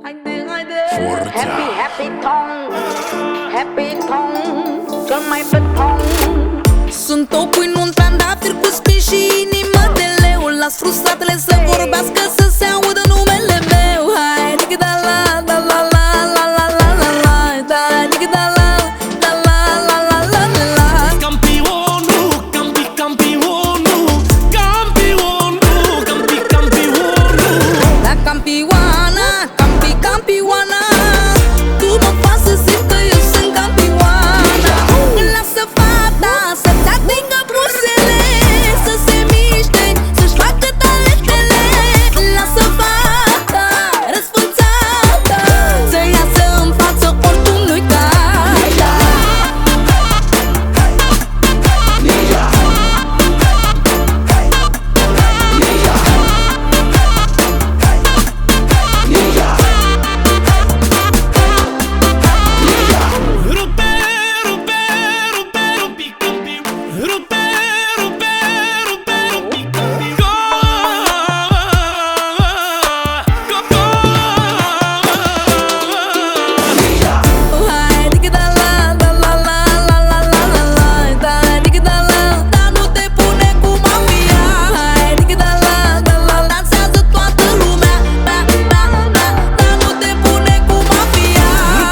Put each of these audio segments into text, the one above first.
Happy tone, cel mai beton. Sunt o queen, un trandafir cu spin și inimă de leu. Las frustratele să vorbească, să se audă numele meu. Hai, da la da la la la la la la la, da da la da la la la la la la. Campionul, campionul, campionul, campionul. La campioana, campioana, tu mă faci să simt că eu sunt campioana. Lasă fata să-ți atingă brusele, să se miște, să-și facă talentele. Lasă fata răsfățată să iasă în față, oricum nu-i cai. Rupe, rupe, rupe, rupi, campion. Rupe, rupe, rupe, rupi, campion. Hai, da la da la la la la la la la, da da la, dar nu te pune cu mafia. Hai, da la dansează toată lumea, dar nu te pune cu mafia.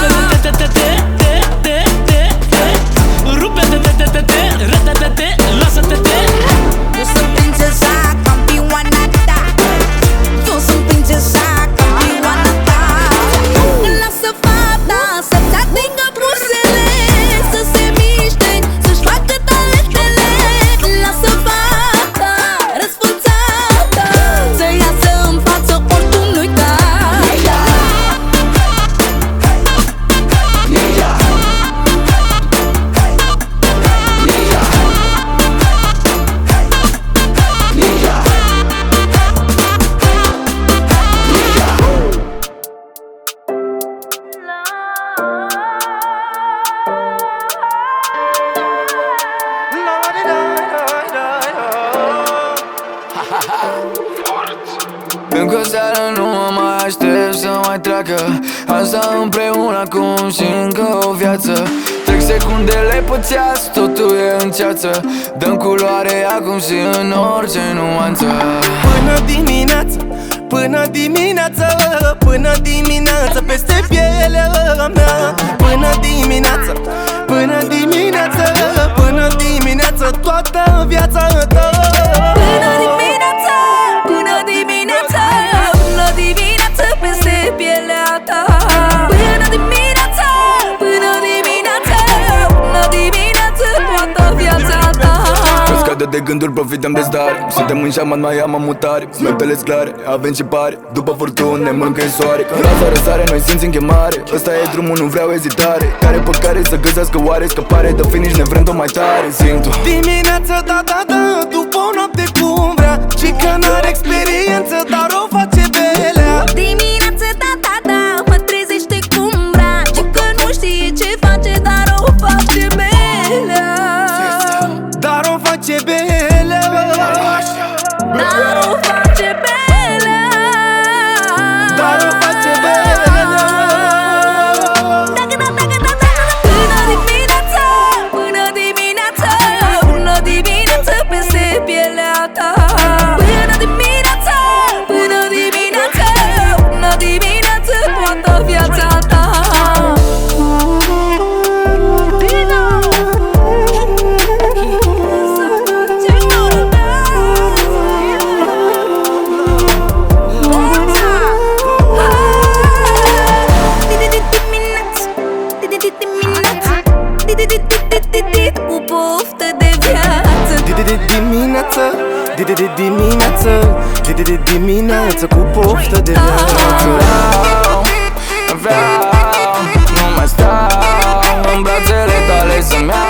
Eu sunt prințesa campioana ta, eu sunt prințesa campioana ta. Lasă fata să-ți atingă brusele, să se miște, să-și facă talentele. Lasă fata răsfățată să iasă în față, oricum nu-i cai. Încă o seară nu mă mai aștept să mai treacă. Asta împreună acum și încă o viață. Trec secundele pe ceas, totul e în ceață. Dăm culoare acum și în orice nuanță. Până dimineață, până dimineață, până dimineață, peste pielea mea. Până dimineață, până dimineață, până dimineață, toată viața ta. Până dimineața, până dimineața, până dimineața, peste pielea ta. Până dimineața, până dimineața, până dimineața, toată viața ta. Scade de gânduri, profităm de stare. Suntem în șaman, mai am mutare. Smertele-s clare, avem și pare. După furtune, mâncă în soare. Când raza răsare, noi simțim chemare. Ăsta e drumul, nu vreau ezitare. Care pe care să găsească oare scăpare de finish, ne vrem tot mai tare. Simt-o Dimineața, da, da, da, după o noapte cum vrea. Și că n-are experiență, dar o face belea. Dimineața, da, da, da, mă trezește cum vrea. Și că nu știe ce face, dar o face belea. Dar o face belea. Dar o face belea. Dar o face belea. Până dimineața, până dimineața, până dimineața, peste pielea ta. Până dimineața, până dimineața, până dimineața, toată viața ta. Cu poftă de viață. Dimineață, dimineață, dimineață, cu poftă de viață. Vreau, nu mai stau în brațele tale să-mi